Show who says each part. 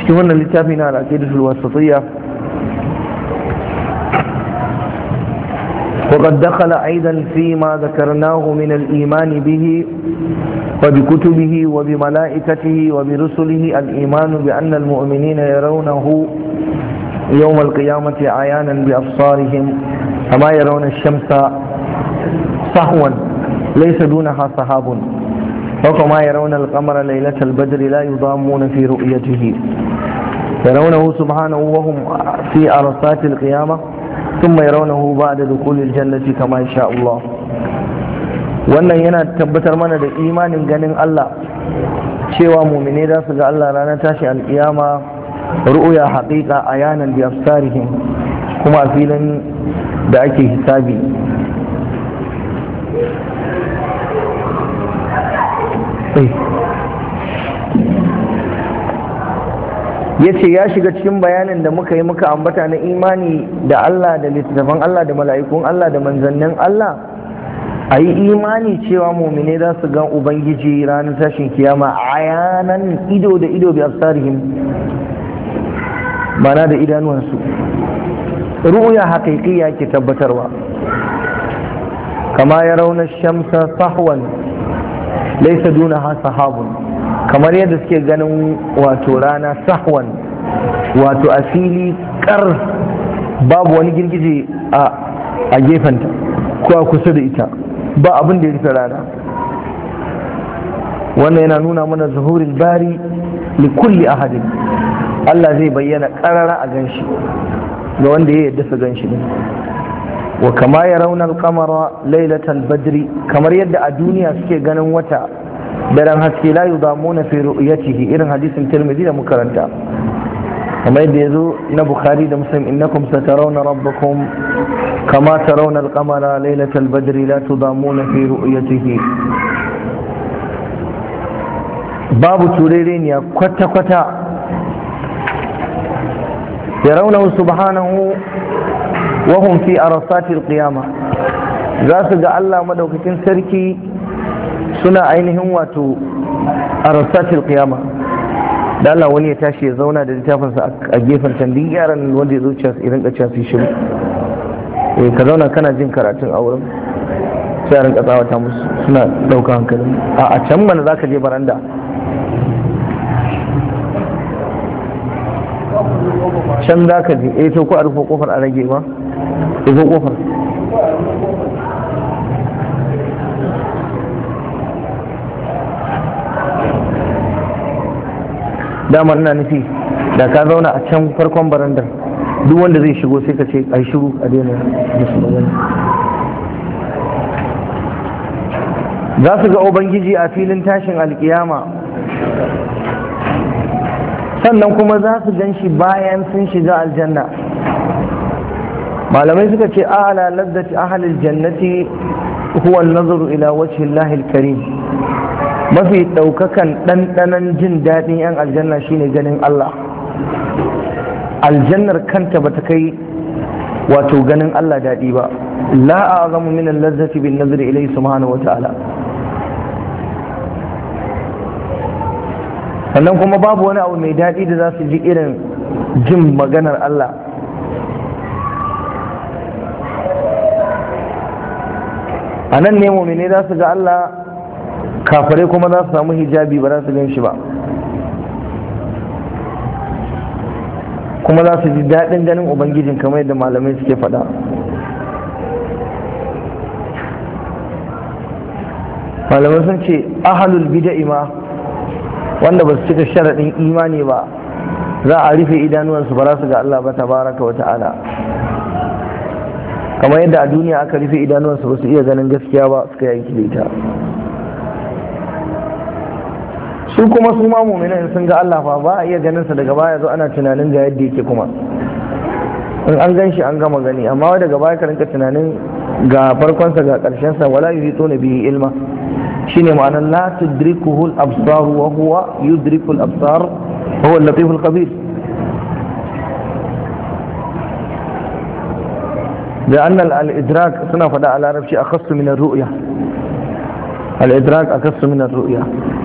Speaker 1: cikin wannan littafi na al-aqidatul wasatiyya وقد دخل أيضا فيما ذكرناه من الإيمان به وبكتبه وبملائكته وبرسله الإيمان بأن المؤمنين يرونه يوم القيامة عيانا بأبصارهم كما يرون الشمس صحوا ليس دونها سحاب وكما يرون القمر ليلة البدر لا يضامون في رؤيته يرونه سبحانه وهم في عرصات القيامة ثم يرونه بعد دخول الجنة كما يشاء الله. wannan yana tabbatar mana da imanin ganin Allah, cewa mu'mine za su ga Allah ranar tashi alkiyama ru'ya haqiqa ayanan bi absarihim, kuma a filin da ake hisabi. ya ce ya shiga cikin bayanin da muka yi muka ambata na imani da Allah da littattafan Allah da mala'ikun Allah da manzannin Allah, a yi imani cewa mumine za su ga Ubangiji ranar tashin kiyama ayanan ido da ido bi absarihim, mana da idanuwansu. ru'ya haqiqiyya ke tabbatarwa, kama ya rauna shamsa sahwan laysa dunaha sahabun, kamar yadda suke ganin wato rana sahwan, wato a fili kar babu wani girgije a gefenta ko a kusa da ita, ba abin da ya rufe rana. wannan yana nuna mana zuhurin bari li kulli ahadin, Allah zai bayyana karara a ganshi ga wanda ya yadda su ganshi ne. wa kama ya raunar kamara lailatal badri, kamar yadda a duniya suke ganin wata daren haske la yudamuna fi ru'yatihi, irin hadisin Tirmidhi da mukaranta, kamar yadda yazo na Bukhari da Muslim, innakum satarawna rabbakum kama tarawna al-qamara laylatal badri la tudamuna fi ru'yatihi. babu turereniya kwata-kwata, yarawnahu subhanahu wa hum fi arsatil qiyamah, za su ga Allah madaukakin sarki suna ainihin wato a rasatil qiyama. da Allah wani ya tashi ya zauna da littafinsa a gefen tandin yaran wanda ya zuciya su irin kaciya su shiru, ka zauna kana jin karatun a wurin, sai a rinka tsawata musu suna ɗauka hankalin a can mana za ka je baranda. can za ka je to ko a rufe kofar a rage ba, rufe kofar. damar ina nufi da ka zauna a can farkon barandar, duk wanda zai shigo sai ka ce ai shiru a daina musu magana. za su ga ubangiji a filin tashin alkiyama, sannan kuma za su gan shi bayan sun shiga aljanna. malamai suka ce a'la ladzati ahlil jannati huwa an-nazaru ila wajhi Allahil karim, mafi ɗaukakan ɗanɗanon jin daɗin 'yan aljanna shine ganin Allah. aljannar kanta bata kai wato ganin Allah daɗi ba. la a'zamu min al-lazzati bin nazri ilayhi subhanahu wa ta'ala. sannan kuma babu wani abu mai daɗi da za su ji irin jin maganar Allah. a nan ne mu'mini za su ga Allah, kafare kuma za su samu hijabi ba za su gan shi ba, kuma za su ji daɗin ganin ubangijin kamar yadda malamai suke faɗa. malamai sun ce ahalul bida'i ma wanda ba su cika sharaɗin imani ba za a rufe idanuwansu ba za su ga Allah ba tabaraka wa ta'ala, kamar yadda a duniya aka rufe idanuwansu ba su iya ganin gaskiya ba suka yanki da ita. su kuma su ma mu'minan sun ga Allah fa ba a iya ganin sa daga baya zo ana tunanin ga yadda yake, kuma in an gan shi an gama gani, amma wai daga baya ka rinka tunanin ga farkon sa ga karshen sa. wala yuhituna bihi ilma, shine ma'anar la tudrikuhu al-absar wa huwa yudriku al-absar wa huwa al-latif al-khabir. da annal al-idrak suna fada a larabci akhassu min ar-ru'ya, al-idrak akhassu min ar-ru'ya.